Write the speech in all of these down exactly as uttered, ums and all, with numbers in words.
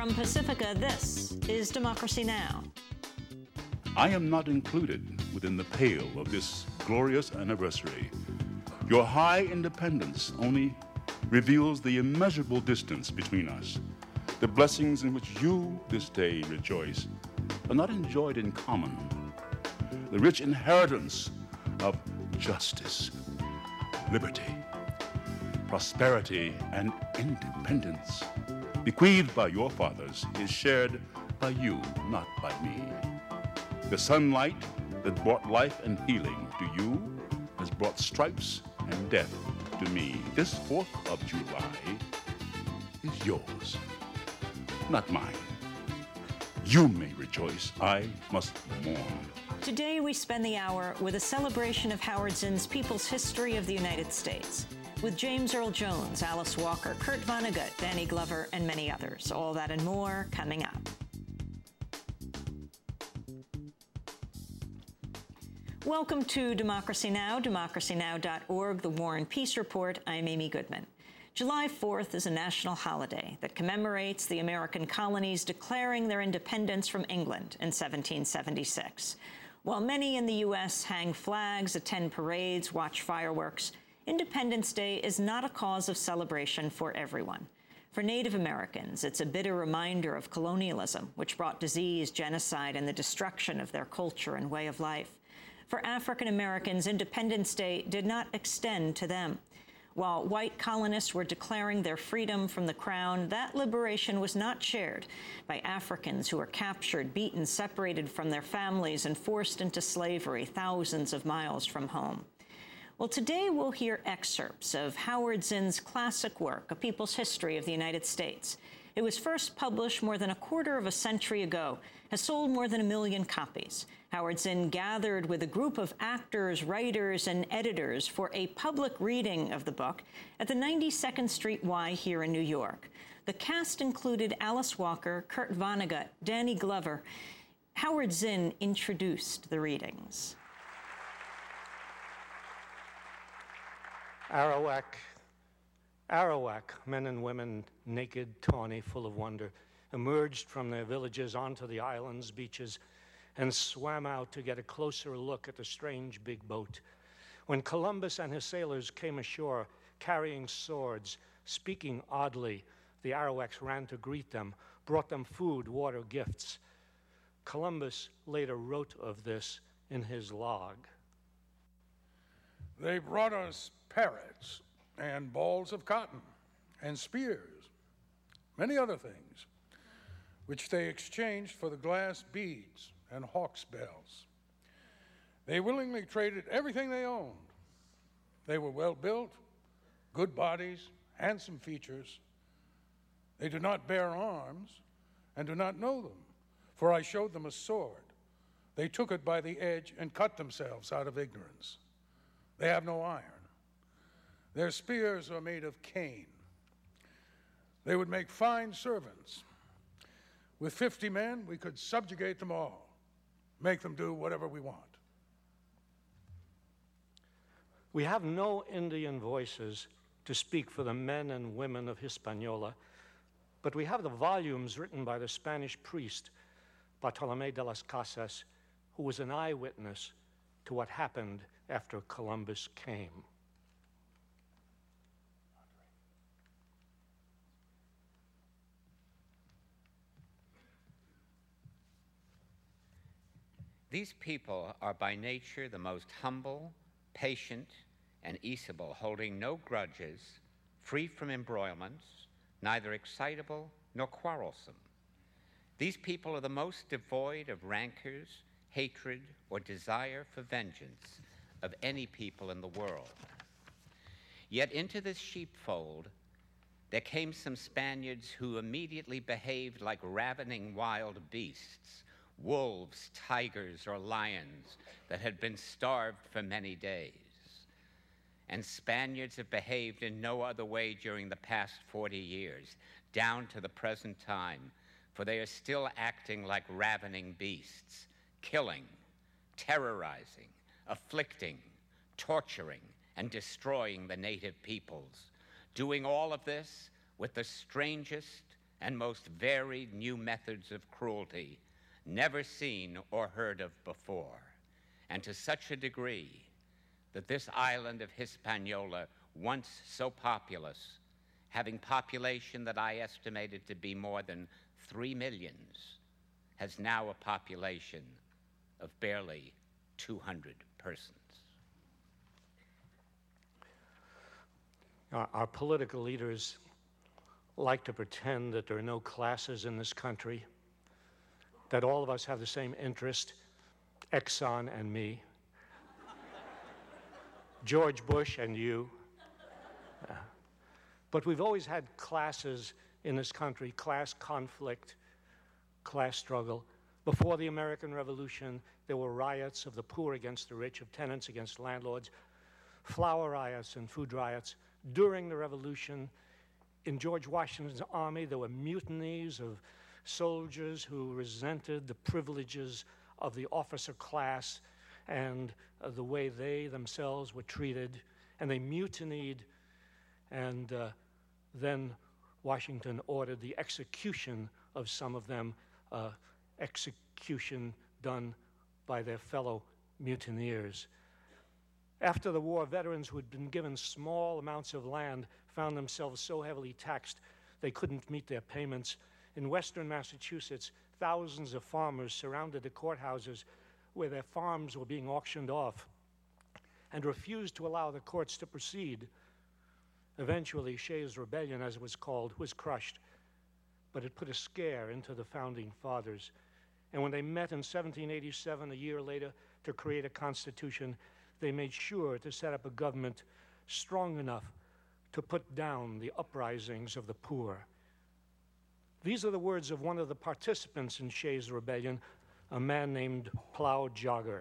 From Pacifica, this is Democracy Now! I am not included within the pale of this glorious anniversary. Your high independence only reveals the immeasurable distance between us. The blessings in which you this day rejoice are not enjoyed in common. The rich inheritance of justice, liberty, prosperity, and independence bequeathed by your fathers is shared by you, not by me. The sunlight that brought life and healing to you has brought stripes and death to me. This fourth of July is yours, not mine. You may rejoice, I must mourn. Today we spend the hour with a celebration of Howard Zinn's People's History of the United States, with James Earl Jones, Alice Walker, Kurt Vonnegut, Danny Glover, and many others. All that and more coming up. Welcome to Democracy Now!, democracy now dot org, the War and Peace Report. I'm Amy Goodman. July fourth is a national holiday that commemorates the American colonies declaring their independence from England in seventeen seventy-six. While many in the U S hang flags, attend parades, watch fireworks, Independence Day is not a cause of celebration for everyone. For Native Americans, it's a bitter reminder of colonialism, which brought disease, genocide, and the destruction of their culture and way of life. For African Americans, Independence Day did not extend to them. While white colonists were declaring their freedom from the crown, that liberation was not shared by Africans who were captured, beaten, separated from their families, and forced into slavery thousands of miles from home. Well, today we'll hear excerpts of Howard Zinn's classic work, A People's History of the United States. It was first published more than a quarter of a century ago, has sold more than a million copies. Howard Zinn gathered with a group of actors, writers, and editors for a public reading of the book at the ninety-second Street Y here in New York. The cast included Alice Walker, Kurt Vonnegut, Danny Glover. Howard Zinn introduced the readings. Arawak, Arawak, men and women, naked, tawny, full of wonder, emerged from their villages onto the island's beaches and swam out to get a closer look at the strange big boat. When Columbus and his sailors came ashore carrying swords, speaking oddly, the Arawaks ran to greet them, brought them food, water, gifts. Columbus later wrote of this in his log. They brought us parrots and balls of cotton and spears, many other things, which they exchanged for the glass beads and hawk's bells. They willingly traded everything they owned. They were well built, good bodies, handsome features. They do not bear arms and do not know them, for I showed them a sword. They took it by the edge and cut themselves out of ignorance. They have no iron. Their spears are made of cane. They would make fine servants. With fifty men, we could subjugate them all, make them do whatever we want. We have no Indian voices to speak for the men and women of Hispaniola, but we have the volumes written by the Spanish priest, Bartolomé de las Casas, who was an eyewitness to what happened after Columbus came. These people are by nature the most humble, patient, and easeable, holding no grudges, free from embroilments, neither excitable nor quarrelsome. These people are the most devoid of rancors, hatred, or desire for vengeance of any people in the world. Yet into this sheepfold there came some Spaniards who immediately behaved like ravening wild beasts, wolves, tigers, or lions that had been starved for many days. And Spaniards have behaved in no other way during the past forty years, down to the present time, for they are still acting like ravening beasts, killing, terrorizing, afflicting, torturing, and destroying the native peoples, doing all of this with the strangest and most varied new methods of cruelty never seen or heard of before, and to such a degree that this island of Hispaniola, once so populous, having population that I estimated to be more than three millions, has now a population of barely two hundred persons. Our, our political leaders like to pretend that there are no classes in this country, that all of us have the same interest, Exxon and me, George Bush and you. Uh, but we've always had classes in this country, class conflict, class struggle. Before the American Revolution, there were riots of the poor against the rich, of tenants against landlords, flower riots and food riots. During the Revolution, in George Washington's army, there were mutinies of soldiers who resented the privileges of the officer class and uh, the way they themselves were treated, and they mutinied, and uh, then Washington ordered the execution of some of them, uh, execution done by their fellow mutineers. After the war, veterans who had been given small amounts of land found themselves so heavily taxed they couldn't meet their payments. In western Massachusetts, thousands of farmers surrounded the courthouses where their farms were being auctioned off and refused to allow the courts to proceed. Eventually, Shays' Rebellion, as it was called, was crushed, but it put a scare into the founding fathers. And when they met in seventeen eighty-seven, a year later, to create a constitution, they made sure to set up a government strong enough to put down the uprisings of the poor. These are the words of one of the participants in Shays' Rebellion, a man named Plow Jogger.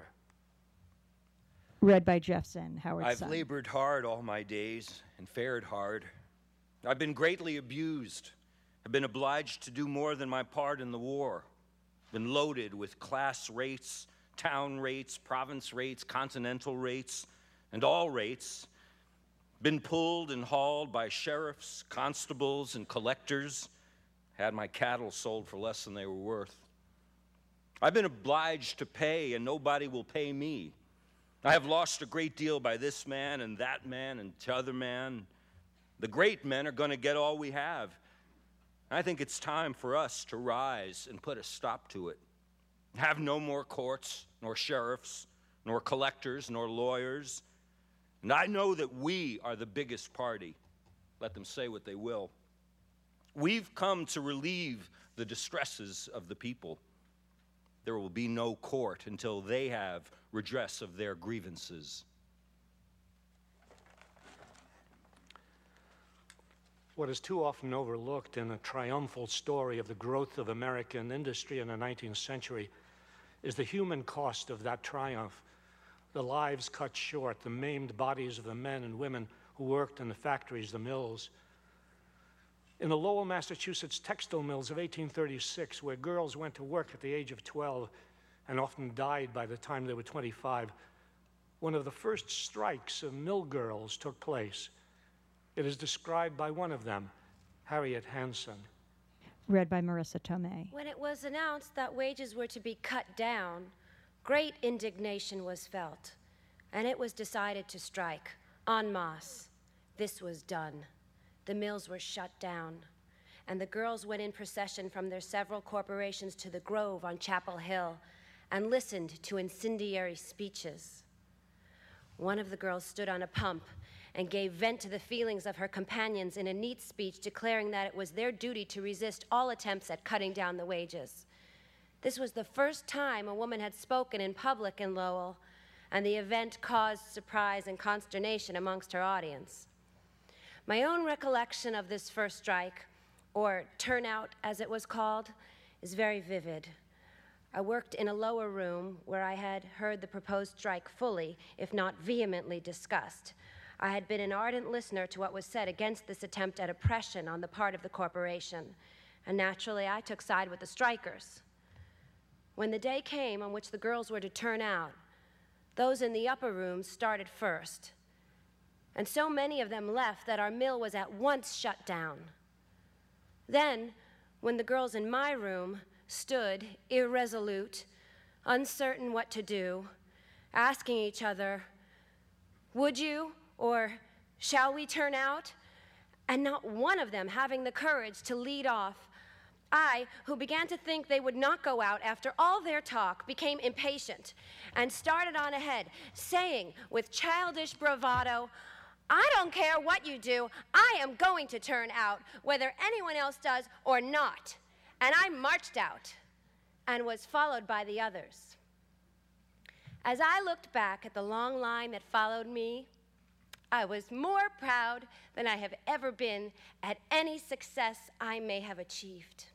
Read by Jeffson, Howard I've Son. labored hard all my days and fared hard. I've been greatly abused. I've been obliged to do more than my part in the war. Been loaded with class rates, town rates, province rates, continental rates, and all rates. Been pulled and hauled by sheriffs, constables, and collectors. Had my cattle sold for less than they were worth. I've been obliged to pay, and nobody will pay me. I have lost a great deal by this man and that man and t'other man. The great men are going to get all we have. I think it's time for us to rise and put a stop to it. Have no more courts, nor sheriffs, nor collectors, nor lawyers. And I know that we are the biggest party. Let them say what they will. We've come to relieve the distresses of the people. There will be no court until they have redress of their grievances. What is too often overlooked in a triumphal story of the growth of American industry in the nineteenth century is the human cost of that triumph. The lives cut short, the maimed bodies of the men and women who worked in the factories, the mills. In the Lowell, Massachusetts textile mills of eighteen thirty-six, where girls went to work at the age of twelve and often died by the time they were twenty-five, one of the first strikes of mill girls took place. It is described by one of them, Harriet Hansen. Read by Marissa Tomei. When it was announced that wages were to be cut down, great indignation was felt, and it was decided to strike en masse. This was done. The mills were shut down, and the girls went in procession from their several corporations to the Grove on Chapel Hill and listened to incendiary speeches. One of the girls stood on a pump and gave vent to the feelings of her companions in a neat speech declaring that it was their duty to resist all attempts at cutting down the wages. This was the first time a woman had spoken in public in Lowell, and the event caused surprise and consternation amongst her audience. My own recollection of this first strike, or turnout as it was called, is very vivid. I worked in a lower room where I had heard the proposed strike fully, if not vehemently, discussed. I had been an ardent listener to what was said against this attempt at oppression on the part of the corporation, and naturally I took side with the strikers. When the day came on which the girls were to turn out, those in the upper rooms started first, and so many of them left that our mill was at once shut down. Then, when the girls in my room stood irresolute, uncertain what to do, asking each other, would you or shall we turn out? And not one of them having the courage to lead off. I, who began to think they would not go out after all their talk, became impatient and started on ahead, saying with childish bravado, I don't care what you do, I am going to turn out, whether anyone else does or not. And I marched out and was followed by the others. As I looked back at the long line that followed me, I was more proud than I have ever been at any success I may have achieved.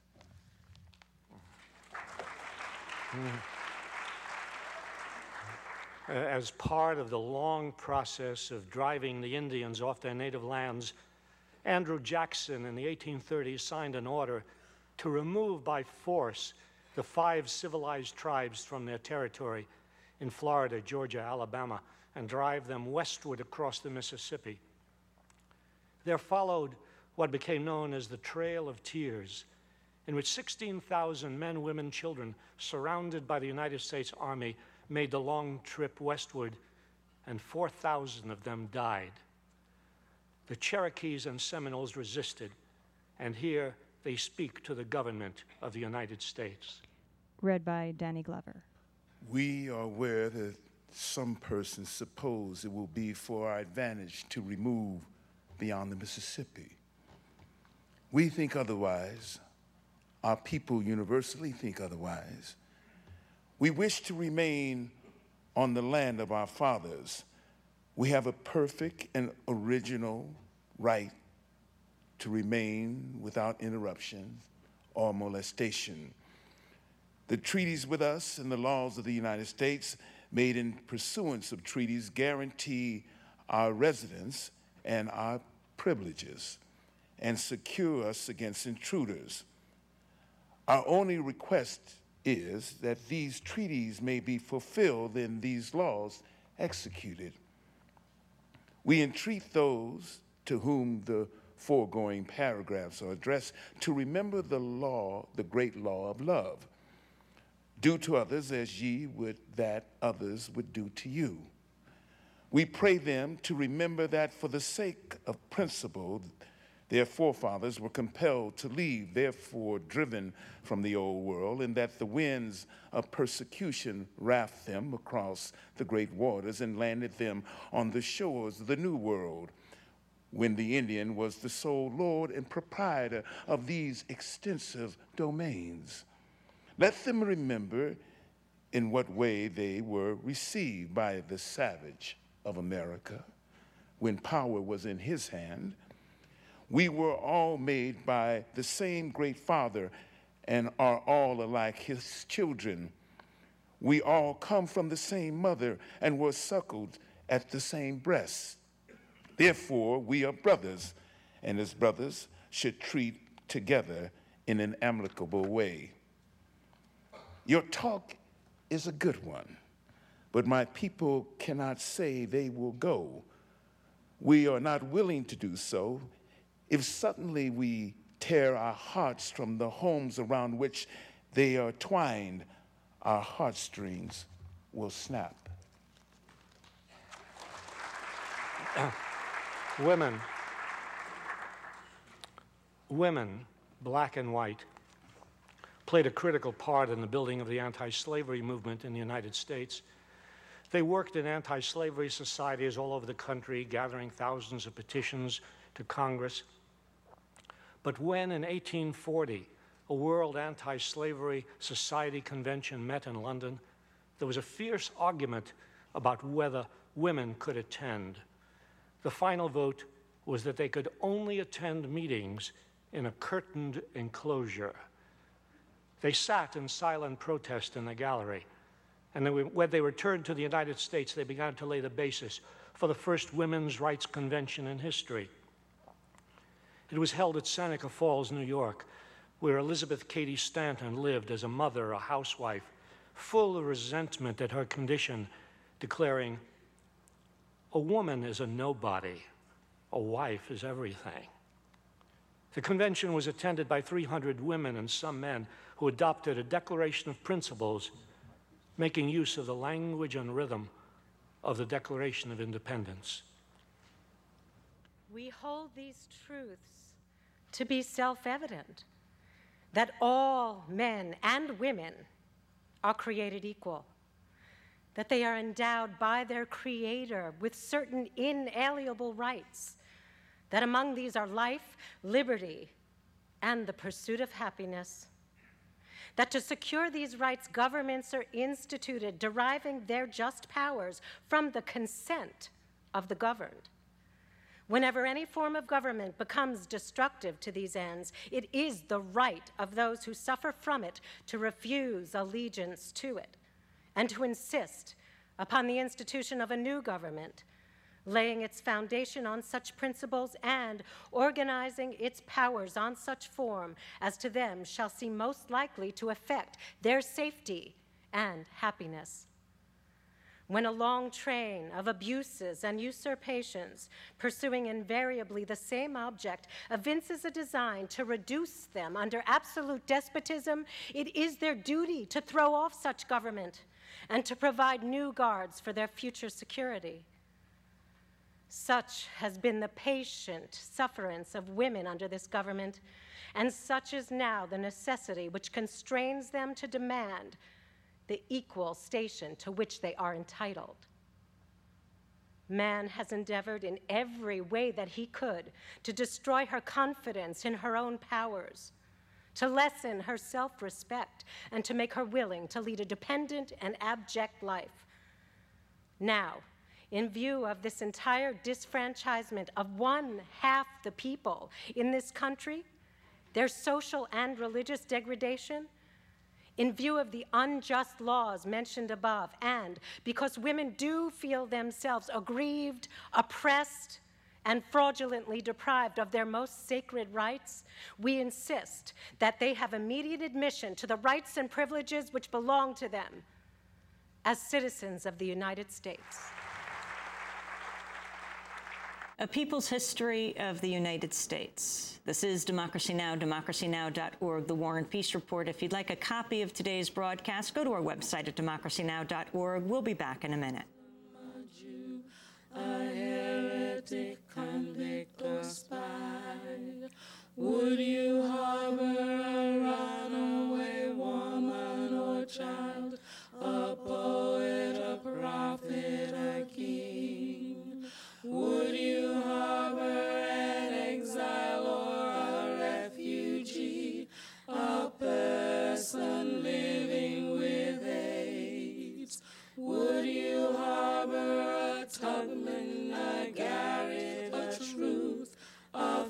As part of the long process of driving the Indians off their native lands, Andrew Jackson in the eighteen thirties signed an order to remove by force the five civilized tribes from their territory in Florida, Georgia, Alabama, and drive them westward across the Mississippi. There followed what became known as the Trail of Tears, in which sixteen thousand men, women, children, surrounded by the United States Army, made the long trip westward, and four thousand of them died. The Cherokees and Seminoles resisted, and here they speak to the government of the United States. Read by Danny Glover. We are aware that some persons suppose it will be for our advantage to remove beyond the Mississippi. We think otherwise. Our people universally think otherwise. We wish to remain on the land of our fathers. We have a perfect and original right to remain without interruption or molestation. The treaties with us and the laws of the United States made in pursuance of treaties guarantee our residence and our privileges and secure us against intruders. Our only request is that these treaties may be fulfilled and these laws executed. We entreat those to whom the foregoing paragraphs are addressed to remember the law, the great law of love. Do to others as ye would that others would do to you. We pray them to remember that for the sake of principle, their forefathers were compelled to leave, therefore driven from the old world, and that the winds of persecution rafted them across the great waters and landed them on the shores of the new world, when the Indian was the sole lord and proprietor of these extensive domains. Let them remember in what way they were received by the savage of America when power was in his hand. We were all made by the same great Father and are all alike his children. We all come from the same mother and were suckled at the same breast. Therefore, we are brothers, and as brothers should treat together in an amicable way. Your talk is a good one, but my people cannot say they will go. We are not willing to do so. If suddenly we tear our hearts from the homes around which they are twined, our heartstrings will snap. Uh, women, women, black and white, played a critical part in the building of the anti-slavery movement in the United States. They worked in anti-slavery societies all over the country, gathering thousands of petitions to Congress. But when in eighteen forty, a World Anti-Slavery Society convention met in London, there was a fierce argument about whether women could attend. The final vote was that they could only attend meetings in a curtained enclosure. They sat in silent protest in the gallery, and then when they returned to the United States, they began to lay the basis for the first women's rights convention in history. It was held at Seneca Falls, New York, where Elizabeth Cady Stanton lived as a mother, a housewife, full of resentment at her condition, declaring, "A woman is a nobody, a wife is everything." The convention was attended by three hundred women and some men who adopted a declaration of principles, making use of the language and rhythm of the Declaration of Independence. We hold these truths to be self-evident, that all men and women are created equal, that they are endowed by their Creator with certain inalienable rights, that among these are life, liberty, and the pursuit of happiness, that to secure these rights, governments are instituted, deriving their just powers from the consent of the governed. Whenever any form of government becomes destructive to these ends, it is the right of those who suffer from it to refuse allegiance to it and to insist upon the institution of a new government, laying its foundation on such principles and organizing its powers on such form as to them shall seem most likely to affect their safety and happiness. When a long train of abuses and usurpations, pursuing invariably the same object, evinces a design to reduce them under absolute despotism, it is their duty to throw off such government and to provide new guards for their future security. Such has been the patient sufferance of women under this government, and such is now the necessity which constrains them to demand the equal station to which they are entitled. Man has endeavored in every way that he could to destroy her confidence in her own powers, to lessen her self-respect, and to make her willing to lead a dependent and abject life. Now, in view of this entire disfranchisement of one half the people in this country, their social and religious degradation, in view of the unjust laws mentioned above, and because women do feel themselves aggrieved, oppressed, and fraudulently deprived of their most sacred rights, we insist that they have immediate admission to the rights and privileges which belong to them as citizens of the United States. A People's History of the United States. This is Democracy Now!, democracy now dot org, the War and Peace Report. If you'd like a copy of today's broadcast, go to our website at democracy now dot org. We'll be back in a minute. A heretic, convict, or spy, would you harbor a runaway woman or child, a poet, a prophet, a king? Would you harbor an exile or a refugee, a person living with AIDS? Would you harbor a Tubman, a Garrett, a Truth, a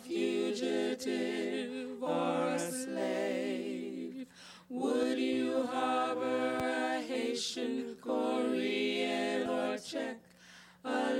fugitive or a slave? Would you harbor a Haitian, Korean, or Czech, a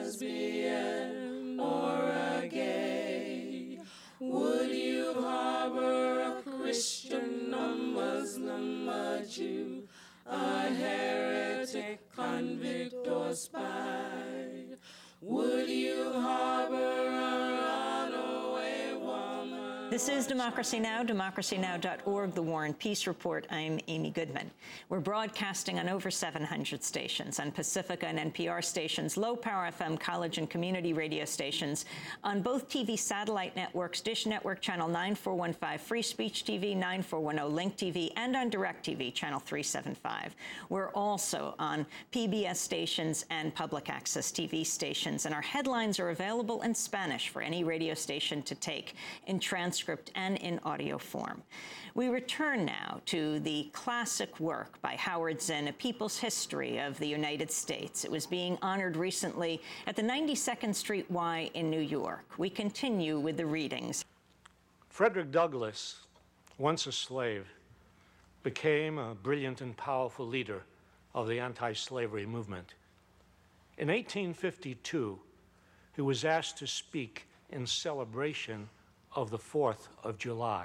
lesbian or a gay? Would you harbor a Christian, a Muslim, a Jew, a heretic, convict, or spy? Would you harbor a runaway woman? This is Democracy Now!, democracy now dot org, the War and Peace Report. I'm Amy Goodman. We're broadcasting on over seven hundred stations, on Pacifica and N P R stations, low-power F M college and community radio stations, on both T V satellite networks, Dish Network Channel nine four one five, Free Speech T V, nine four one zero, Link T V, and on DirecTV Channel three seventy-five. We're also on P B S stations and public access T V stations, and our headlines are available in Spanish for any radio station to take, in transcript and in audio form. We return now to the classic work by Howard Zinn, A People's History of the United States. It was being honored recently at the ninety-second Street Y in New York. We continue with the readings. Frederick Douglass, once a slave, became a brilliant and powerful leader of the anti-slavery movement. In eighteen fifty-two, he was asked to speak in celebration of the fourth of July.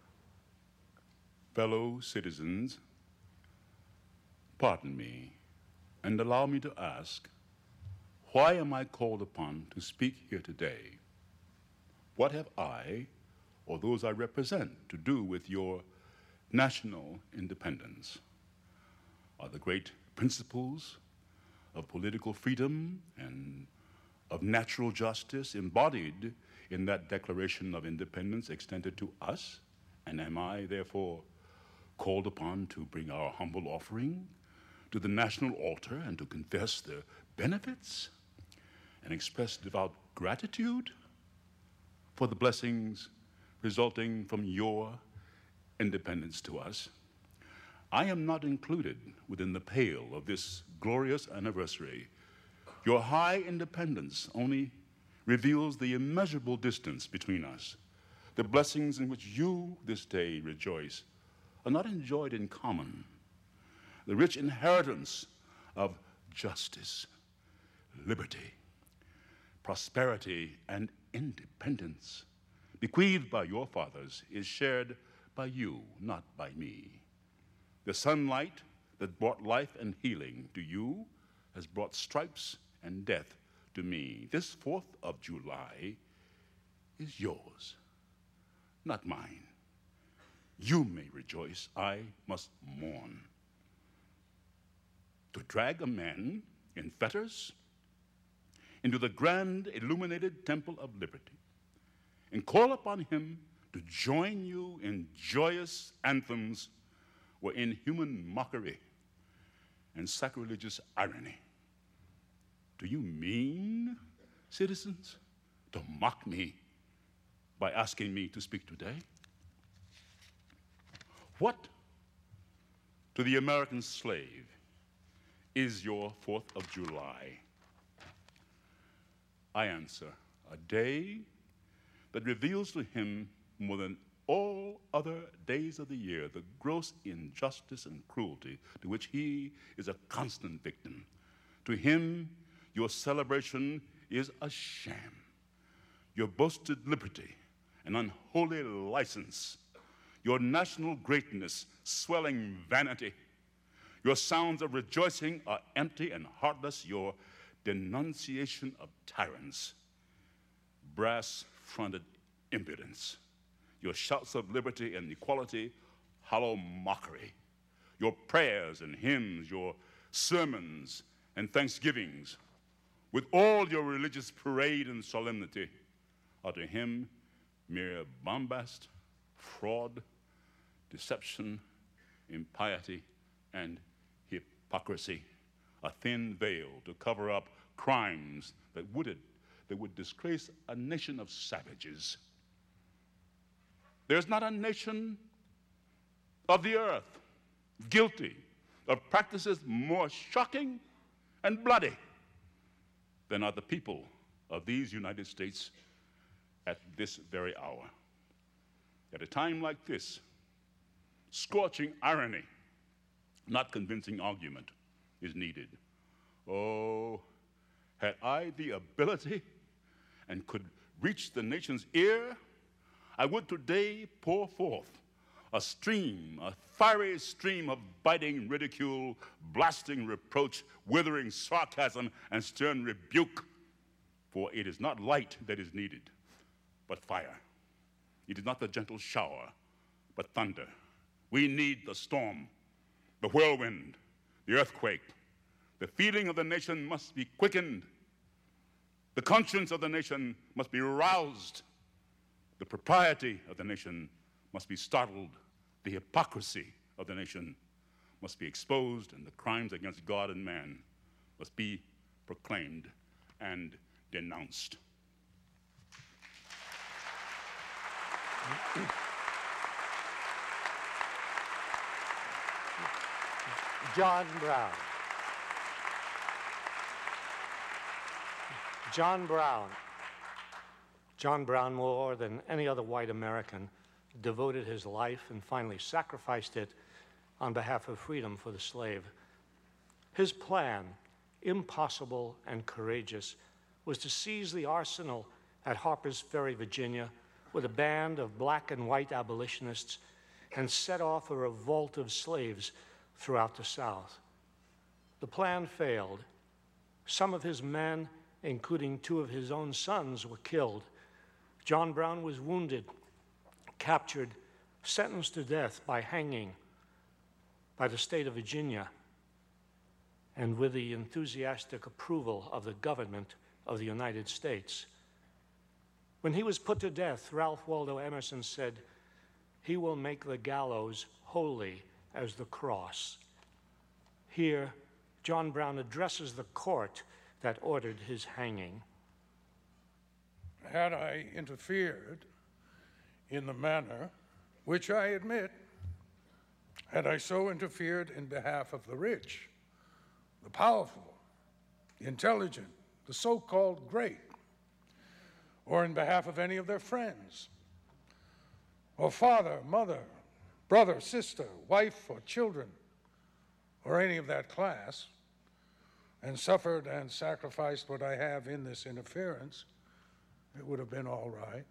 Fellow citizens, pardon me, and allow me to ask, why am I called upon to speak here today? What have I or those I represent to do with your national independence? Are the great principles of political freedom and of natural justice embodied in that Declaration of Independence extended to us? And am I, therefore, called upon to bring our humble offering to the national altar and to confess the benefits and express devout gratitude for the blessings resulting from your independence to us? I am not included within the pale of this glorious anniversary. Your high independence only reveals the immeasurable distance between us. The blessings in which you this day rejoice are not enjoyed in common. The rich inheritance of justice, liberty, prosperity, and independence bequeathed by your fathers is shared by you, not by me. The sunlight that brought life and healing to you has brought stripes and death to me. This fourth of July is yours, not mine. You may rejoice, I must mourn. To drag a man in fetters into the grand illuminated temple of liberty and call upon him to join you in joyous anthems were inhuman mockery and sacrilegious irony. Do you mean, citizens, to mock me by asking me to speak today? What to the American slave is your fourth of July? I answer, a day that reveals to him more than all other days of the year the gross injustice and cruelty to which he is a constant victim. To him, your celebration is a sham. Your boasted liberty, an unholy license. Your national greatness, swelling vanity. Your sounds of rejoicing are empty and heartless. Your denunciation of tyrants, brass-fronted impudence. Your shouts of liberty and equality, hollow mockery. Your prayers and hymns, your sermons and thanksgivings, with all your religious parade and solemnity, are to him mere bombast, fraud, deception, impiety, and hypocrisy, a thin veil to cover up crimes that would, that would disgrace a nation of savages. There's not a nation of the earth guilty of practices more shocking and bloody than are the people of these United States at this very hour. At a time like this, scorching irony, not convincing argument, is needed. Oh, had I the ability and could reach the nation's ear, I would today pour forth a stream, a fiery stream of biting ridicule, blasting reproach, withering sarcasm, and stern rebuke. For it is not light that is needed, but fire. It is not the gentle shower, but thunder. We need the storm, the whirlwind, the earthquake. The feeling of the nation must be quickened. The conscience of the nation must be roused. The propriety of the nation must be startled. The hypocrisy of the nation must be exposed, and the crimes against God and man must be proclaimed and denounced. John Brown. John Brown. John Brown, more than any other white American, devoted his life and finally sacrificed it on behalf of freedom for the slave. His plan, impossible and courageous, was to seize the arsenal at Harper's Ferry, Virginia, with a band of black and white abolitionists and set off a revolt of slaves throughout the South. The plan failed. Some of his men, including two of his own sons, were killed. John Brown was wounded. captured, sentenced to death by hanging by the state of Virginia, and with the enthusiastic approval of the government of the United States. When he was put to death, Ralph Waldo Emerson said, "He will make the gallows holy as the cross." Here, John Brown addresses the court that ordered his hanging. Had I interfered in the manner which I admit, had I so interfered in behalf of the rich, the powerful, the intelligent, the so-called great, or in behalf of any of their friends, or father, mother, brother, sister, wife, or children, or any of that class, and suffered and sacrificed what I have in this interference, it would have been all right.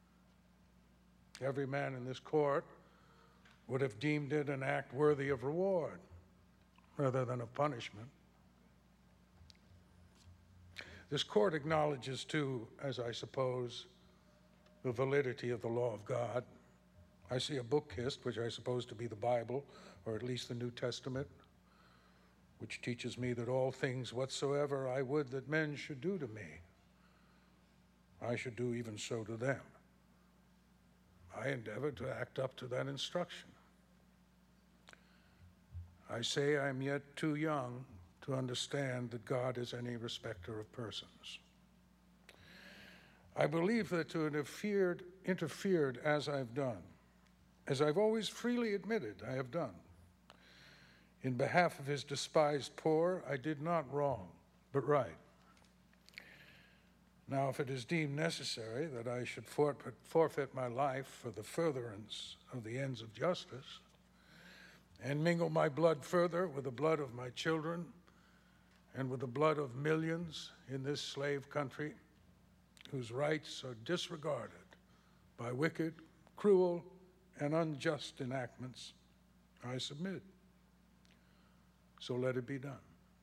Every man in this court would have deemed it an act worthy of reward rather than of punishment. This court acknowledges, too, as I suppose, the validity of the law of God. I see a book kissed, which I suppose to be the Bible, or at least the New Testament, which teaches me that all things whatsoever I would that men should do to me, I should do even so to them. I endeavor to act up to that instruction. I say I'm yet too young to understand that God is any respecter of persons. I believe that to have interfered, interfered as I've done, as I've always freely admitted I have done, in behalf of his despised poor, I did not wrong, but right. Now, if it is deemed necessary that I should forfeit, forfeit my life for the furtherance of the ends of justice, and mingle my blood further with the blood of my children and with the blood of millions in this slave country whose rights are disregarded by wicked, cruel, and unjust enactments, I submit. So let it be done.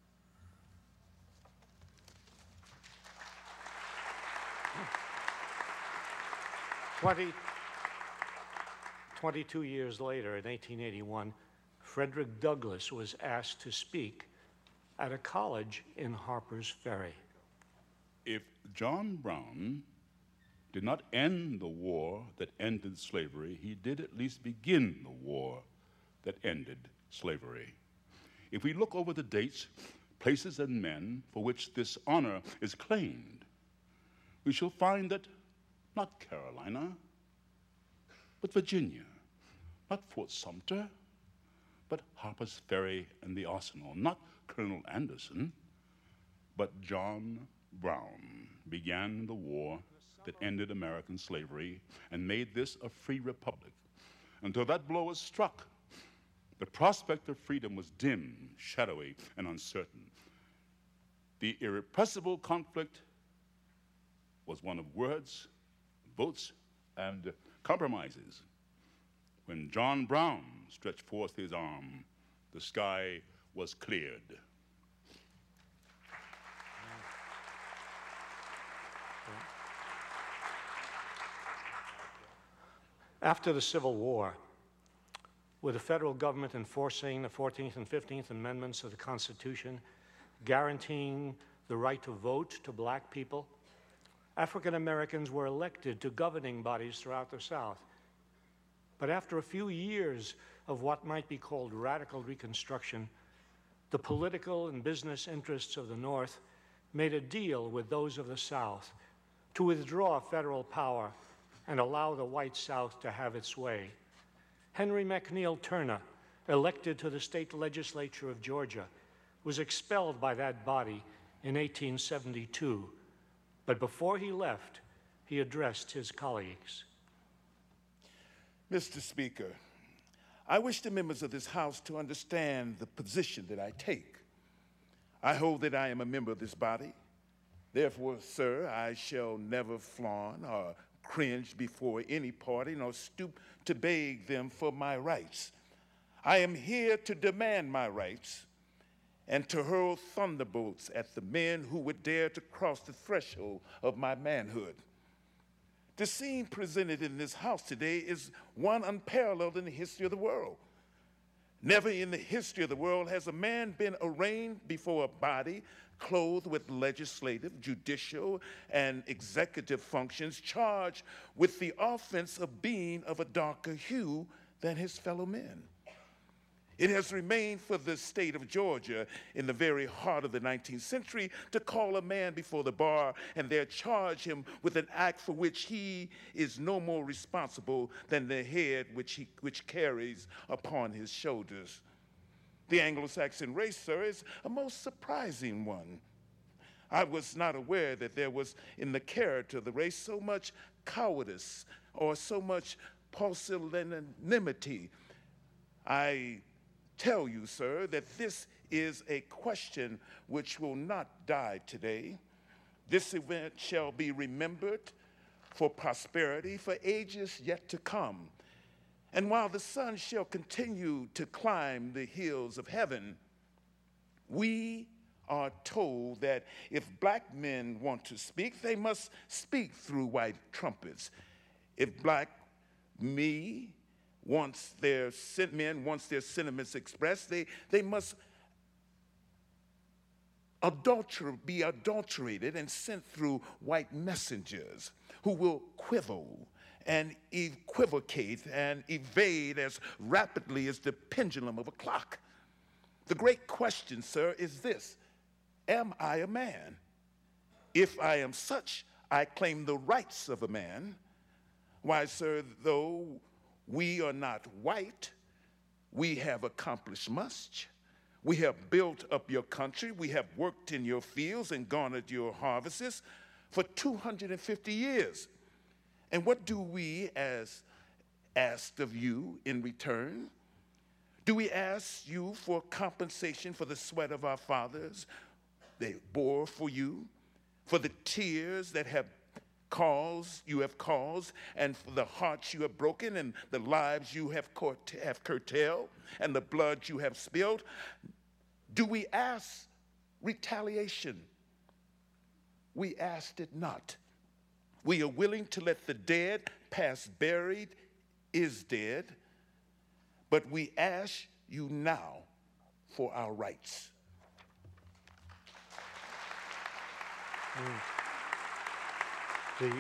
Twenty, twenty-two years later, in eighteen eighty-one, Frederick Douglass was asked to speak at a college in Harper's Ferry. If John Brown did not end the war that ended slavery, he did at least begin the war that ended slavery. If we look over the dates, places, and men for which this honor is claimed, we shall find that not Carolina, but Virginia, not Fort Sumter, but Harper's Ferry and the Arsenal, not Colonel Anderson, but John Brown began the war that ended American slavery and made this a free republic. Until that blow was struck, the prospect of freedom was dim, shadowy, and uncertain. The irrepressible conflict was one of words, votes, and compromises. When John Brown stretched forth his arm, the sky was cleared. After the Civil War, with the federal government enforcing the fourteenth and fifteenth Amendments of the Constitution, guaranteeing the right to vote to black people, African Americans were elected to governing bodies throughout the South. But after a few years of what might be called radical Reconstruction, the political and business interests of the North made a deal with those of the South to withdraw federal power and allow the white South to have its way. Henry McNeil Turner, elected to the state legislature of Georgia, was expelled by that body in eighteen seventy-two. But before he left, he addressed his colleagues. Mister Speaker, I wish the members of this House to understand the position that I take. I hold that I am a member of this body. Therefore, sir, I shall never flaunt or cringe before any party nor stoop to beg them for my rights. I am here to demand my rights and to hurl thunderbolts at the men who would dare to cross the threshold of my manhood. The scene presented in this house today is one unparalleled in the history of the world. Never in the history of the world has a man been arraigned before a body clothed with legislative, judicial, and executive functions, charged with the offense of being of a darker hue than his fellow men. It has remained for the state of Georgia in the very heart of the nineteenth century to call a man before the bar and there charge him with an act for which he is no more responsible than the head which he which carries upon his shoulders. The Anglo-Saxon race, sir, is a most surprising one. I was not aware that there was in the character of the race so much cowardice or so much pusillanimity. I tell you, sir, that this is a question which will not die today. This event shall be remembered for prosperity for ages yet to come. And while the sun shall continue to climb the hills of heaven, we are told that if black men want to speak, they must speak through white trumpets. If black me Once their men, once their sentiments expressed, they, they must adulter, be adulterated and sent through white messengers who will quiver and equivocate and evade as rapidly as the pendulum of a clock. The great question, sir, is this: am I a man? If I am such, I claim the rights of a man. Why, sir, though we are not white, we have accomplished much. We have built up your country. We have worked in your fields and garnered your harvests for two hundred fifty years. And what do we as asked of you in return? Do we ask you for compensation for the sweat of our fathers they bore for you, for the tears that have Cause you have caused, and for the hearts you have broken, and the lives you have, curt- have curtailed, and the blood you have spilled? Do we ask retaliation? We asked it not. We are willing to let the dead past buried is dead, but we ask you now for our rights. Mm. The,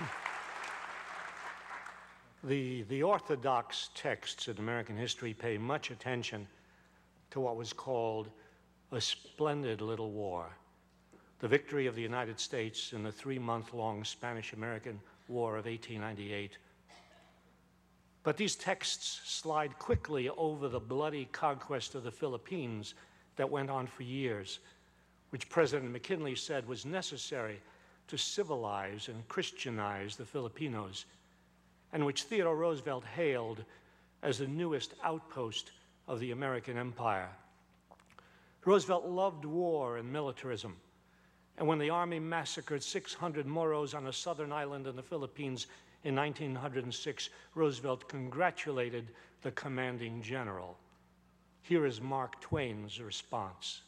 the, the orthodox texts in American history pay much attention to what was called a splendid little war, the victory of the United States in the three-month-long Spanish-American War of eighteen ninety-eight. But these texts slide quickly over the bloody conquest of the Philippines that went on for years, which President McKinley said was necessary to civilize and Christianize the Filipinos, and which Theodore Roosevelt hailed as the newest outpost of the American empire. Roosevelt loved war and militarism, and when the Army massacred six hundred Moros on a southern island in the Philippines in nineteen oh six, Roosevelt congratulated the commanding general. Here is Mark Twain's response.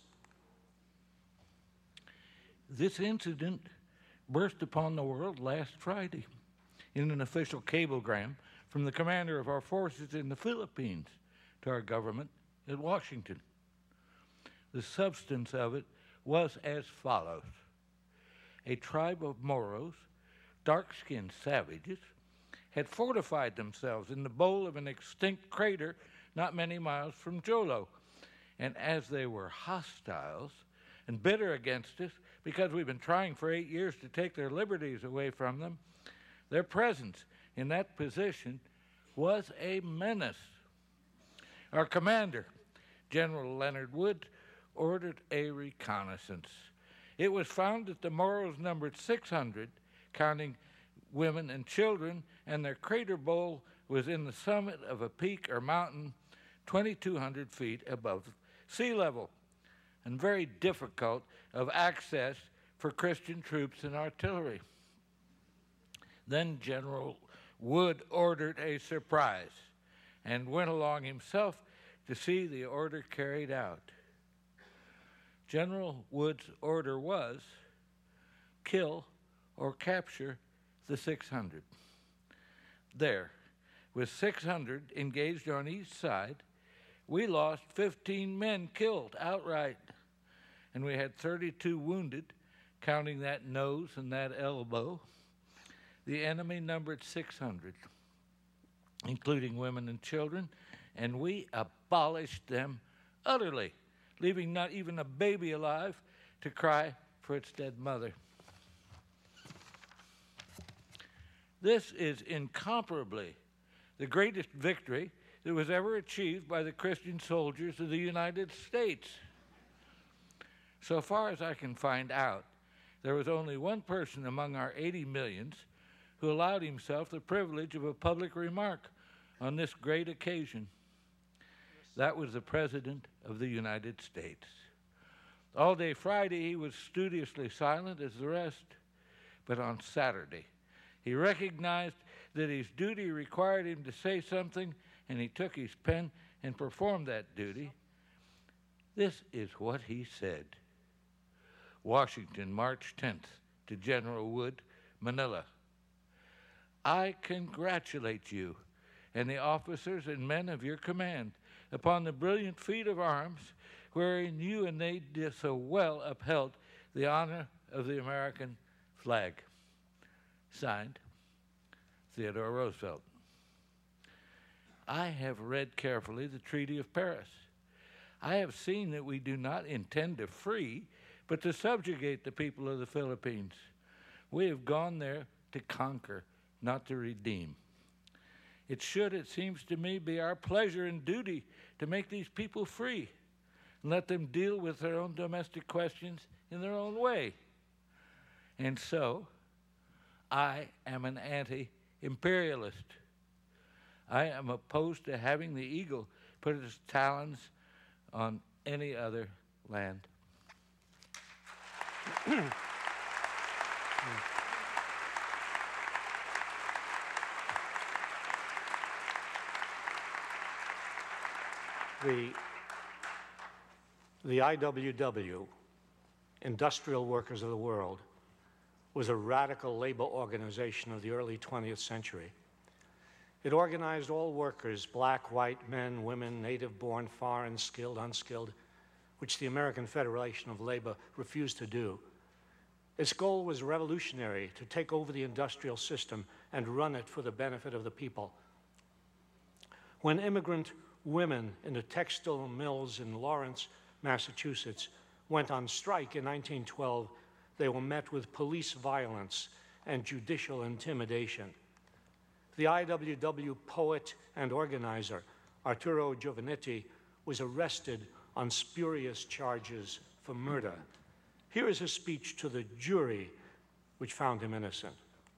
This incident burst upon the world last Friday in an official cablegram from the commander of our forces in the Philippines to our government at Washington. The substance of it was as follows. A tribe of Moros, dark-skinned savages, had fortified themselves in the bowl of an extinct crater not many miles from Jolo, and as they were hostiles and bitter against us because we've been trying for eight years to take their liberties away from them, their presence in that position was a menace. Our commander, General Leonard Wood, ordered a reconnaissance. It was found that the Moros numbered six hundred, counting women and children, and their crater bowl was in the summit of a peak or mountain twenty-two hundred feet above sea level, and very difficult of access for Christian troops and artillery. Then General Wood ordered a surprise and went along himself to see the order carried out. General Wood's order was kill or capture the six hundred. There, with six hundred engaged on each side, we lost fifteen men killed outright, and we had thirty-two wounded, counting that nose and that elbow. The enemy numbered six hundred, including women and children, and we abolished them utterly, leaving not even a baby alive to cry for its dead mother. This is incomparably the greatest victory that was ever achieved by the Christian soldiers of the United States. So far as I can find out, there was only one person among our eighty millions who allowed himself the privilege of a public remark on this great occasion. That was the President of the United States. All day Friday, he was studiously silent as the rest, but on Saturday, he recognized that his duty required him to say something, and he took his pen and performed that duty. This is what he said. Washington, March tenth, to General Wood, Manila. I congratulate you and the officers and men of your command upon the brilliant feat of arms wherein you and they did so well upheld the honor of the American flag. Signed, Theodore Roosevelt. I have read carefully the Treaty of Paris. I have seen that we do not intend to free, but to subjugate the people of the Philippines. We have gone there to conquer, not to redeem. It should, it seems to me, be our pleasure and duty to make these people free and let them deal with their own domestic questions in their own way. And so, I am an anti-imperialist. I am opposed to having the eagle put its talons on any other land. The, the I W W, Industrial Workers of the World, was a radical labor organization of the early twentieth century. It organized all workers, black, white, men, women, native-born, foreign, skilled, unskilled, which the American Federation of Labor refused to do. Its goal was revolutionary, to take over the industrial system and run it for the benefit of the people. When immigrant women in the textile mills in Lawrence, Massachusetts, went on strike in nineteen twelve, they were met with police violence and judicial intimidation. The I W W poet and organizer, Arturo Giovannitti, was arrested on spurious charges for murder. Here is a speech to the jury, which found him innocent.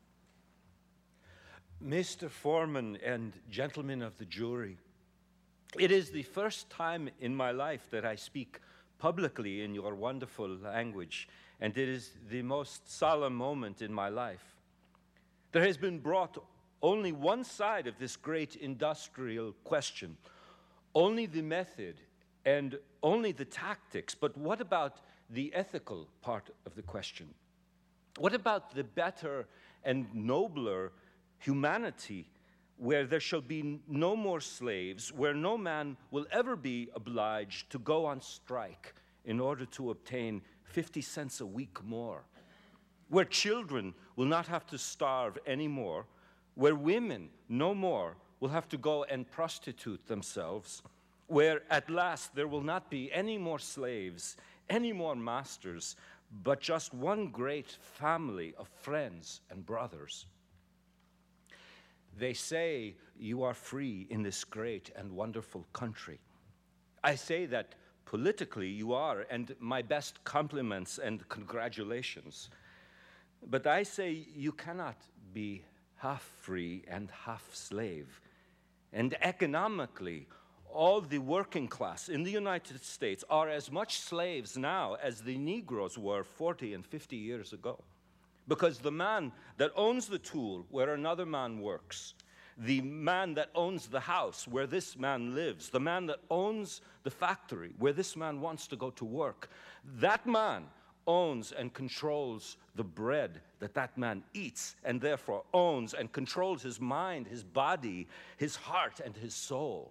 Mister Foreman and gentlemen of the jury, it is the first time in my life that I speak publicly in your wonderful language, and it is the most solemn moment in my life. There has been brought only one side of this great industrial question, only the method and only the tactics, but what about the ethical part of the question? What about the better and nobler humanity, where there shall be no more slaves, where no man will ever be obliged to go on strike in order to obtain fifty cents a week more, where children will not have to starve anymore, where women no more will have to go and prostitute themselves, where at last there will not be any more slaves, any more masters, but just one great family of friends and brothers. They say you are free in this great and wonderful country. I say that politically you are, and my best compliments and congratulations. But I say you cannot be half free and half slave. And economically, all the working class in the United States are as much slaves now as the Negroes were forty and fifty years ago. Because the man that owns the tool where another man works, the man that owns the house where this man lives, the man that owns the factory where this man wants to go to work, that man owns and controls the bread that that man eats, and therefore owns and controls his mind, his body, his heart, and his soul.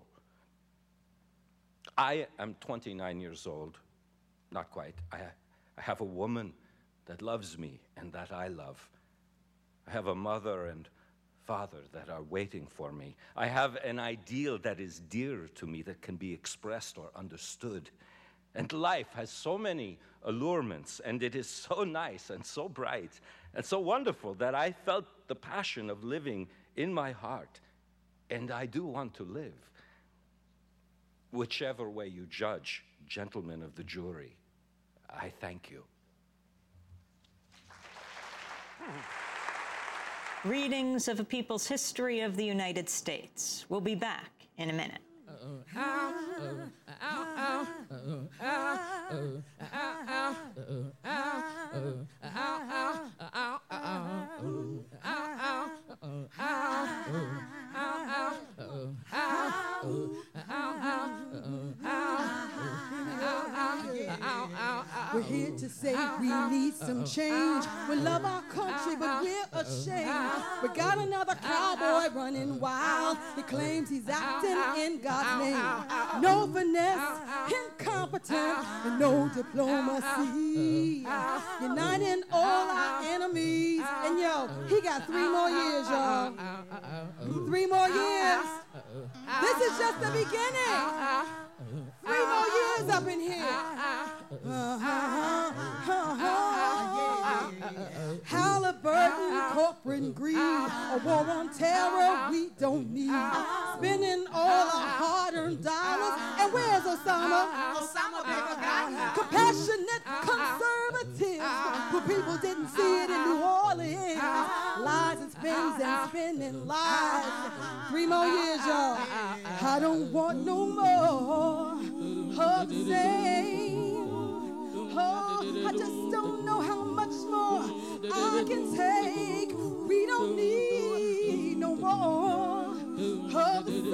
I am twenty-nine years old, not quite. I, I have a woman that loves me and that I love. I have a mother and father that are waiting for me. I have an ideal that is dear to me that can be expressed or understood. And life has so many allurements, and it is so nice and so bright and so wonderful that I felt the passion of living in my heart. And I do want to live. Whichever way you judge, gentlemen of the jury, I thank you. Readings of a People's History of the United States. We'll be back in a minute. We're here to say we need some change. We love our country, but we're ashamed. We got another cowboy running wild. He claims he's acting in God's name. No finesse, incompetent, and no diplomacy. Uniting all our enemies. And yo, he got three more years, y'all. Three more years. This is just the beginning. Three more years up in here. Uh-huh, uh-huh. Halliburton, corporate greed, a war on terror we don't need. Spending all our hard-earned dollars. And where's Osama? Osama, baby. Compassionate conservatives, but people didn't see it in New Orleans. Lies and spins and spinning lies. Three more years, y'all. I don't want no more of the same. Oh, I just don't know how much more I can take. We don't need no more of the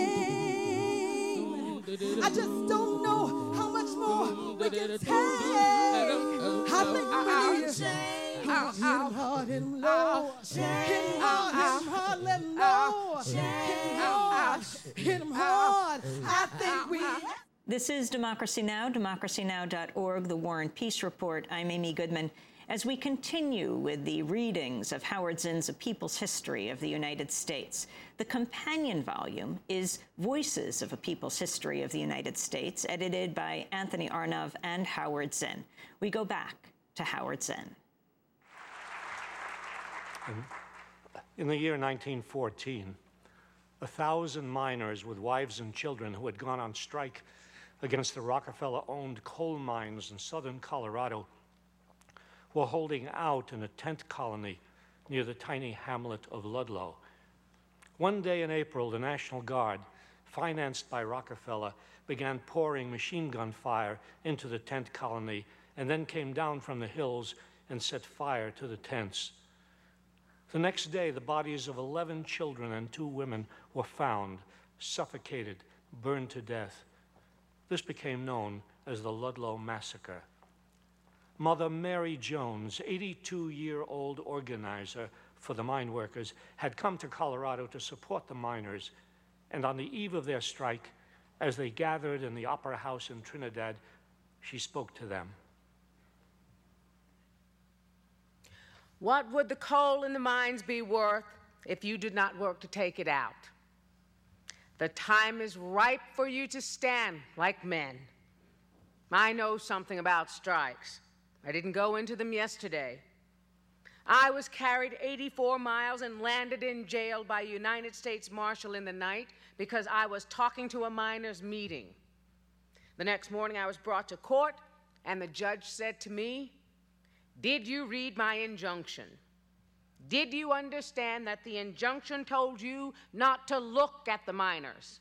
same. I just don't know how much more we can take. I think we need to hit him hard, hit him low. Hit him hard, hit him hard, let him know. Hit him hard, hit him hard. I think we... This is Democracy Now!, democracy now dot org, the War and Peace Report. I'm Amy Goodman. As we continue with the readings of Howard Zinn's A People's History of the United States, the companion volume is Voices of a People's History of the United States, edited by Anthony Arnov and Howard Zinn. We go back to Howard Zinn. In the year nineteen fourteen, a thousand miners with wives and children who had gone on strike against the Rockefeller-owned coal mines in southern Colorado were holding out in a tent colony near the tiny hamlet of Ludlow. One day in April, the National Guard, financed by Rockefeller, began pouring machine gun fire into the tent colony and then came down from the hills and set fire to the tents. The next day, the bodies of eleven children and two women were found, suffocated, burned to death. This became known as the Ludlow Massacre. Mother Mary Jones, eighty-two-year-old organizer for the mine workers, had come to Colorado to support the miners, and on the eve of their strike, as they gathered in the Opera House in Trinidad, she spoke to them. What would the coal in the mines be worth if you did not work to take it out? The time is ripe for you to stand like men. I know something about strikes. I didn't go into them yesterday. I was carried eighty-four miles and landed in jail by a United States Marshal in the night because I was talking to a miners' meeting. The next morning I was brought to court, and the judge said to me, "Did you read my injunction? Did you understand that the injunction told you not to look at the miners?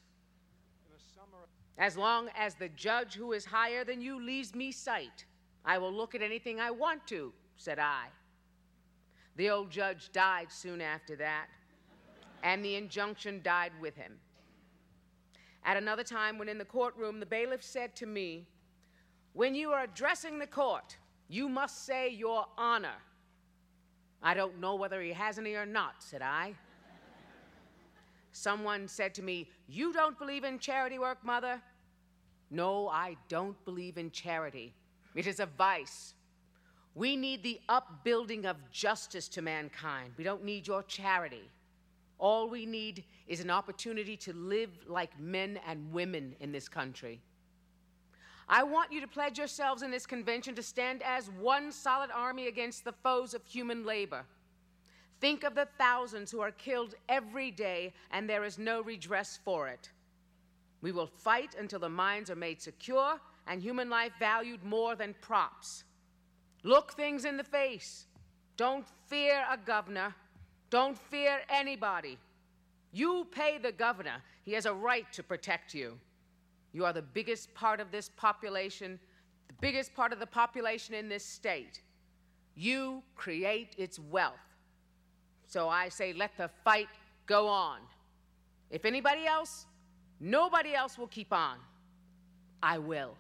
As long as the judge who is higher than you leaves me sight, I will look at anything I want to," said I. The old judge died soon after that, and the injunction died with him. At another time, when in the courtroom, the bailiff said to me, "When you are addressing the court, You must say your honor. I don't know whether he has any or not, said I. Someone said to me, you don't believe in charity work, Mother? No, I don't believe in charity. It is a vice. We need the upbuilding of justice to mankind. We don't need your charity. All we need is an opportunity to live like men and women in this country. I want you to pledge yourselves in this convention to stand as one solid army against the foes of human labor. Think of the thousands who are killed every day, and there is no redress for it. We will fight until the mines are made secure and human life valued more than props. Look things in the face. Don't fear a governor. Don't fear anybody. You pay the governor. He has a right to protect you. You are the biggest part of this population, the biggest part of the population in this state. You create its wealth. So I say, let the fight go on. If anybody else, nobody else will keep on. I will.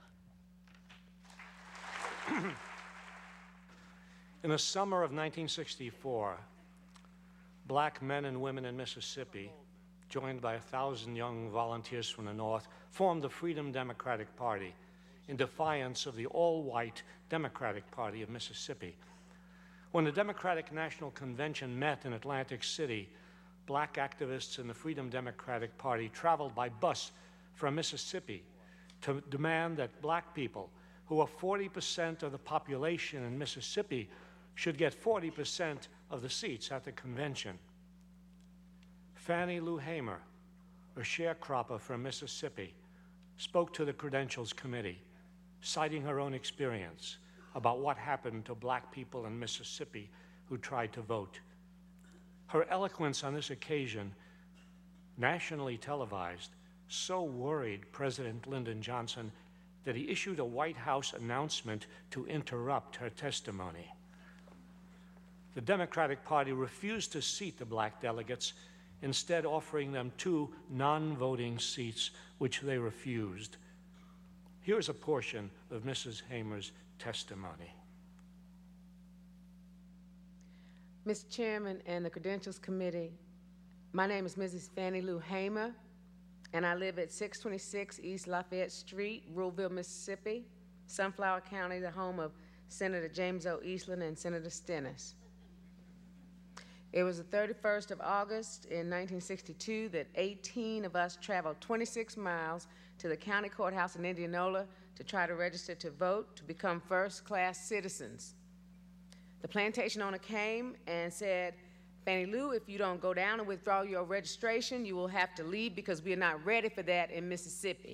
In the summer of nineteen sixty-four, black men and women in Mississippi, joined by a thousand young volunteers from the North, formed the Freedom Democratic Party in defiance of the all-white Democratic Party of Mississippi. When the Democratic National Convention met in Atlantic City, black activists in the Freedom Democratic Party traveled by bus from Mississippi to demand that black people, who are forty percent of the population in Mississippi, should get forty percent of the seats at the convention. Fannie Lou Hamer, a sharecropper from Mississippi, spoke to the Credentials Committee, citing her own experience about what happened to black people in Mississippi who tried to vote. Her eloquence on this occasion, nationally televised, so worried President Lyndon Johnson that he issued a White House announcement to interrupt her testimony. The Democratic Party refused to seat the black delegates, instead offering them two non-voting seats, which they refused. Here's a portion of Missus Hamer's testimony. Mister Chairman and the Credentials Committee, my name is Missus Fannie Lou Hamer, and I live at six twenty-six East Lafayette Street, Ruleville, Mississippi, Sunflower County, the home of Senator James O. Eastland and Senator Stennis. It was the thirty-first of August in nineteen sixty-two that eighteen of us traveled twenty-six miles to the county courthouse in Indianola to try to register to vote to become first-class citizens. The plantation owner came and said, Fannie Lou, if you don't go down and withdraw your registration, you will have to leave because we are not ready for that in Mississippi.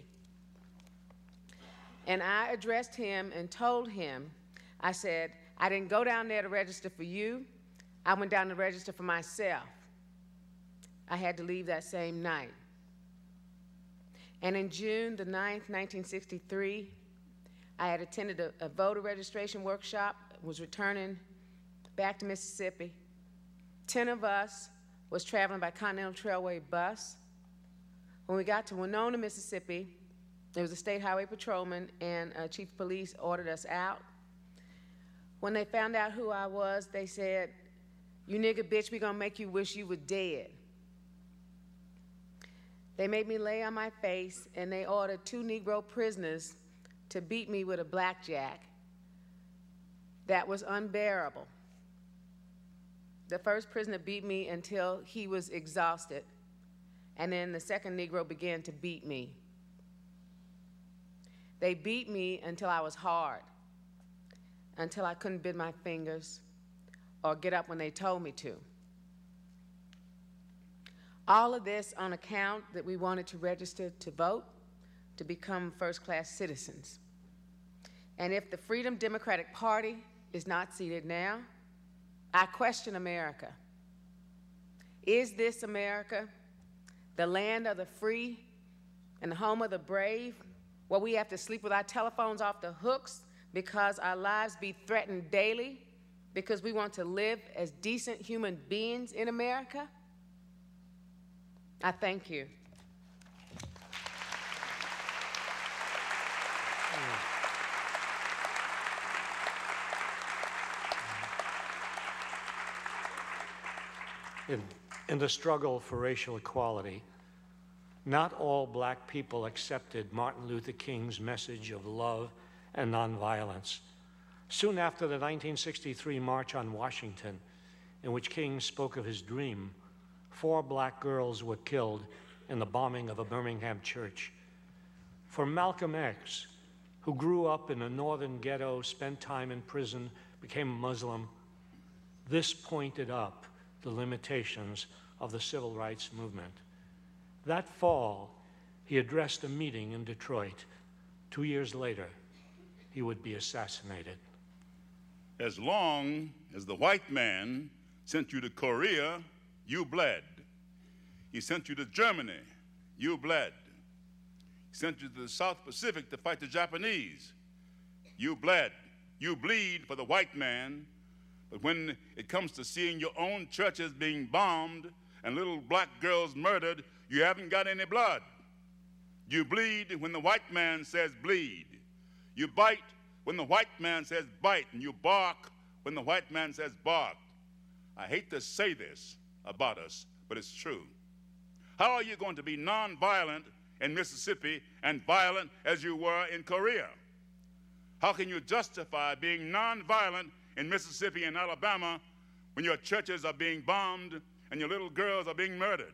And I addressed him and told him, I said, I didn't go down there to register for you. I went down to register for myself. I had to leave that same night. And in June the ninth, nineteen sixty-three, I had attended a, a voter registration workshop, was returning back to Mississippi. Ten of us was traveling by Continental Trailway bus. When we got to Winona, Mississippi, there was a state highway patrolman and a chief of police ordered us out. When they found out who I was, they said, you nigger bitch, we gonna make you wish you were dead. They made me lay on my face and they ordered two Negro prisoners to beat me with a blackjack. That was unbearable. The first prisoner beat me until he was exhausted, and then the second Negro began to beat me. They beat me until I was hard, until I couldn't bend my fingers or get up when they told me to. All of this on account that we wanted to register to vote, to become first-class citizens. And if the Freedom Democratic Party is not seated now, I question America. Is this America, the land of the free and the home of the brave, where we have to sleep with our telephones off the hooks because our lives be threatened daily, because we want to live as decent human beings in America? I thank you. in, in the struggle for racial equality, not all black people accepted Martin Luther King's message of love and nonviolence. Soon after the nineteen sixty-three March on Washington, in which King spoke of his dream, four black girls were killed in the bombing of a Birmingham church. For Malcolm X, who grew up in a northern ghetto, spent time in prison, became a Muslim, this pointed up the limitations of the civil rights movement. That fall, he addressed a meeting in Detroit. Two years later, he would be assassinated. As long as the white man sent you to Korea, you bled. He sent you to Germany, you bled. He sent you to the South Pacific to fight the Japanese, you bled. You bleed for the white man, but when it comes to seeing your own churches being bombed and little black girls murdered, you haven't got any blood. You bleed when the white man says bleed. You bite when the white man says bite, and you bark when the white man says bark. I hate to say this about us, but it's true. How are you going to be nonviolent in Mississippi and violent as you were in Korea? How can you justify being nonviolent in Mississippi and Alabama when your churches are being bombed and your little girls are being murdered?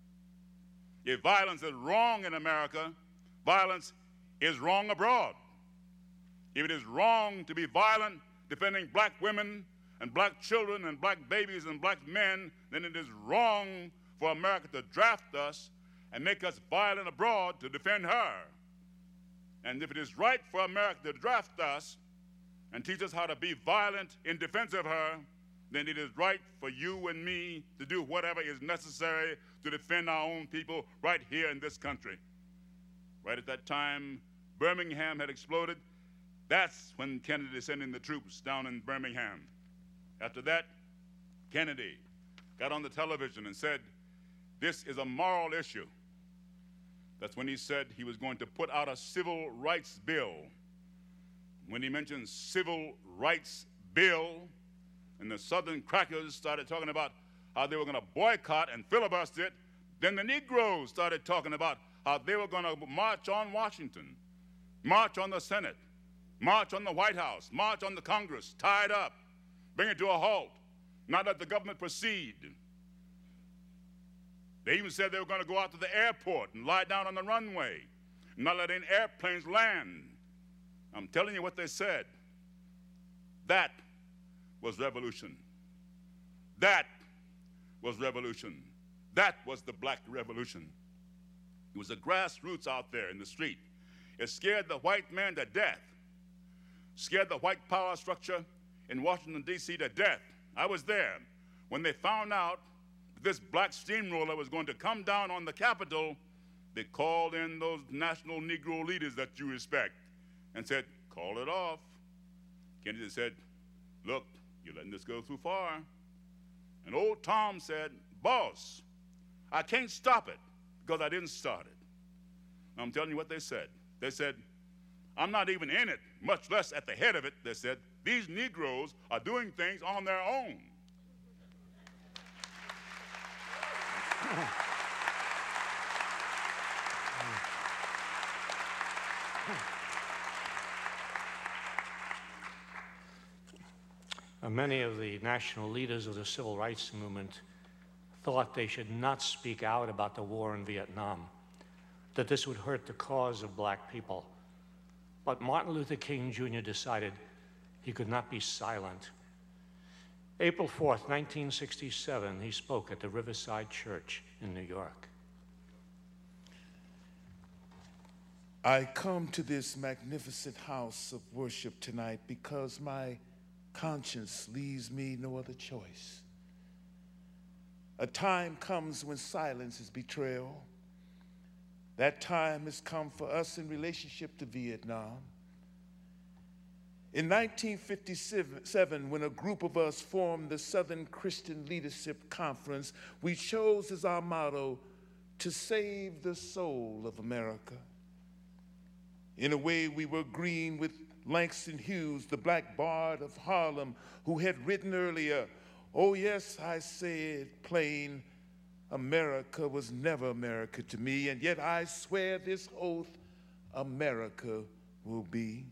If violence is wrong in America, violence is wrong abroad. If it is wrong to be violent defending black women and black children and black babies and black men, then it is wrong for America to draft us and make us violent abroad to defend her. And if it is right for America to draft us and teach us how to be violent in defense of her, then it is right for you and me to do whatever is necessary to defend our own people right here in this country. Right at that time, Birmingham had exploded. That's when Kennedy sent in the troops down in Birmingham. After that, Kennedy got on the television and said, this is a moral issue. That's when he said he was going to put out a civil rights bill. When he mentioned civil rights bill, and the Southern crackers started talking about how they were going to boycott and filibuster it, then the Negroes started talking about how they were going to march on Washington, march on the Senate, march on the White House, march on the Congress, tie it up, bring it to a halt, not let the government proceed. They even said they were going to go out to the airport and lie down on the runway, not let any airplanes land. I'm telling you what they said. That was revolution. That was revolution. That was the black revolution. It was the grassroots out there in the street. It scared the white man to death, scared the white power structure in Washington, D C to death. I was there when they found out that this black steamroller was going to come down on the Capitol. They called in those national Negro leaders that you respect and said, call it off. Kennedy said, look, you're letting this go too far. And old Tom said, boss, I can't stop it because I didn't start it. I'm telling you what they said. They said, I'm not even in it, much less at the head of it. They said, these Negroes are doing things on their own. Uh, many of the national leaders of the civil rights movement thought they should not speak out about the war in Vietnam, that this would hurt the cause of black people. But Martin Luther King Junior decided he could not be silent. April fourth, nineteen sixty-seven, he spoke at the Riverside Church in New York. I come to this magnificent house of worship tonight because my conscience leaves me no other choice. A time comes when silence is betrayal. That time has come for us in relationship to Vietnam. In nineteen fifty-seven, when a group of us formed the Southern Christian Leadership Conference, we chose as our motto, to save the soul of America. In a way, we were green with Langston Hughes, the black bard of Harlem, who had written earlier, Oh, yes, I say it plain, America was never America to me, and yet I swear this oath, America will be.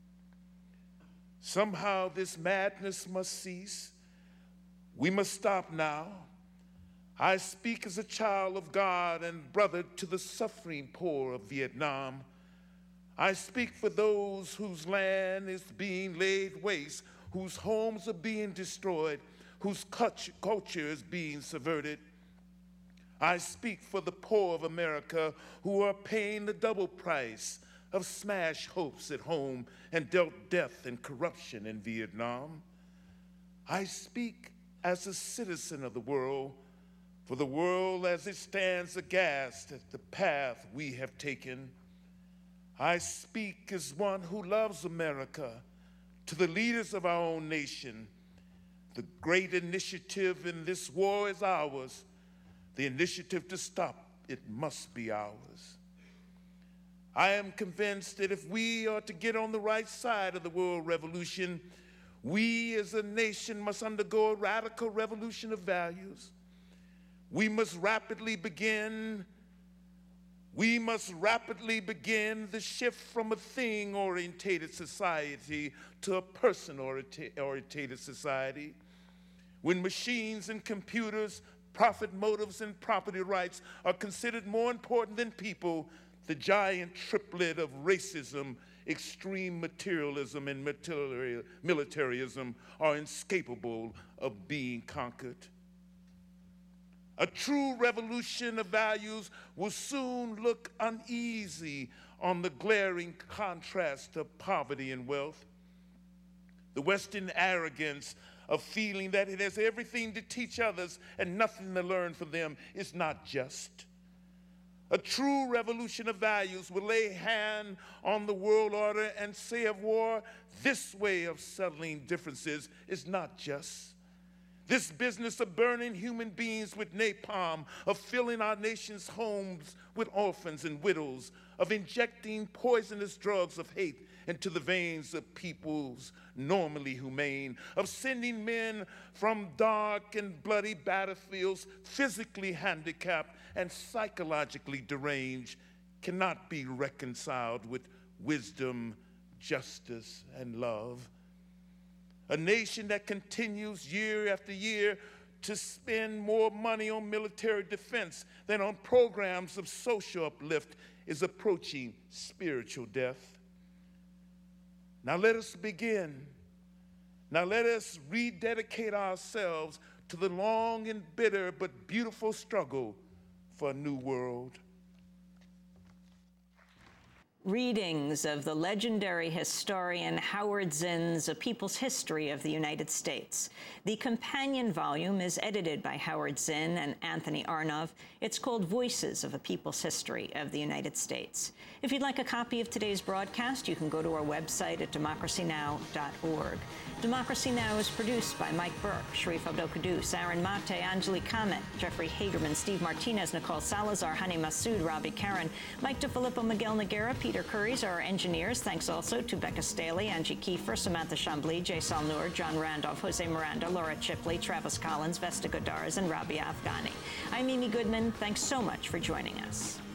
Somehow this madness must cease. We must stop now. I speak as a child of God and brother to the suffering poor of Vietnam. I speak for those whose land is being laid waste, whose homes are being destroyed, whose culture is being subverted. I speak for the poor of America who are paying the double price of smashed hopes at home and dealt death and corruption in Vietnam. I speak as a citizen of the world, for the world as it stands aghast at the path we have taken. I speak as one who loves America, to the leaders of our own nation. The great initiative in this war is ours. The initiative to stop it must be ours. I am convinced that if we are to get on the right side of the world revolution, we as a nation must undergo a radical revolution of values. We must rapidly begin, we must rapidly begin the shift from a thing-orientated society to a person-orientated society. When machines and computers, profit motives and property rights are considered more important than people, the giant triplet of racism, extreme materialism, and militarism are incapable of being conquered. A true revolution of values will soon look uneasy on the glaring contrast of poverty and wealth. The Western arrogance of feeling that it has everything to teach others and nothing to learn from them is not just. A true revolution of values will lay hand on the world order and say of war, this way of settling differences is not just. This business of burning human beings with napalm, of filling our nation's homes with orphans and widows, of injecting poisonous drugs of hate into the veins of peoples normally humane, of sending men from dark and bloody battlefields physically handicapped and psychologically deranged, cannot be reconciled with wisdom, justice, and love. A nation that continues year after year to spend more money on military defense than on programs of social uplift is approaching spiritual death. Now let us begin. Now let us rededicate ourselves to the long and bitter but beautiful struggle for a new world. Readings of the legendary historian Howard Zinn's A People's History of the United States. The companion volume is edited by Howard Zinn and Anthony Arnov. It's called Voices of a People's History of the United States. If you'd like a copy of today's broadcast, you can go to our website at democracy now dot org. Democracy Now! Is produced by Mike Burke, Sharif Abdel-Quddus, Aaron Mate, Anjali Kamet, Jeffrey Hagerman, Steve Martinez, Nicole Salazar, Hani Massoud, Robbie Karen, Mike DeFilippo, Miguel Noguera, Peter Curries are our engineers. Thanks also to Becca Staley, Angie Kiefer, Samantha Chambly, Jay Salnour, John Randolph, Jose Miranda, Laura Chipley, Travis Collins, Vesta Godars, and Rabia Afghani. I'm Amy Goodman. Thanks so much for joining us.